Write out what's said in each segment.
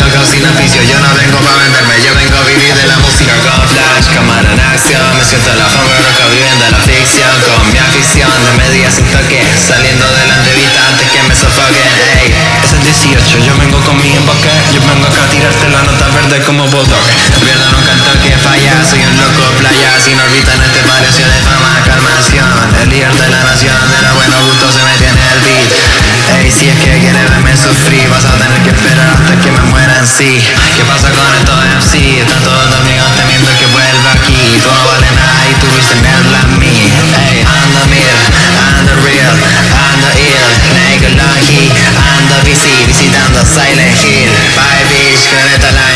loco sin oficio. Yo no vengo pa' venderme, yo vengo a vivir de la música. Con flash, cámara en acción, me siento la fama, loco viviendo la ficción. Con mi afición de medias sin toque, saliendo de la entrevista antes que me sofoquen. Ey, es el 18, yo vengo con mi emboque. Yo vengo acá a tirarte la nota verde como Bodoque. No pierdo nunca el toque, falla, soy un loco playa sin órbita en este palacio de fama, calmación. El líder de la nación, de los buenos gustos se me tiene el beat. Ey, si es que quieres verme sufrir, vas a tener que esperar hasta que me muera en sí. ¿Qué pasa con estos MC? Están todos amigos temiendo que vuelva aquí. Tú no vales nada y tuviste mierda a mí. Ey, ando mil, ando real, ando ill, nego lucky, ando busy, visitando Silent Hill. Bye bitch, que neta la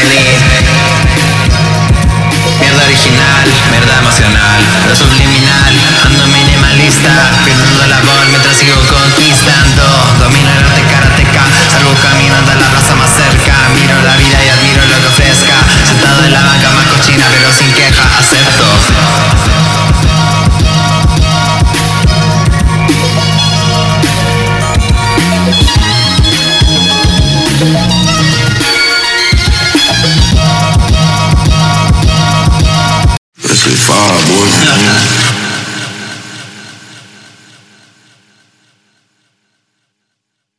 mierda original, mierda emocional, lo subliminal, ando minimalista, perdiendo la voz mientras sigo conquistando. Domino el arte karateka, salgo caminando a la plaza más cerca. Miro la vida y admiro lo que ofrezca. Sentado en la banca más cochina pero sin queja, acepto. That's it, 5 boys.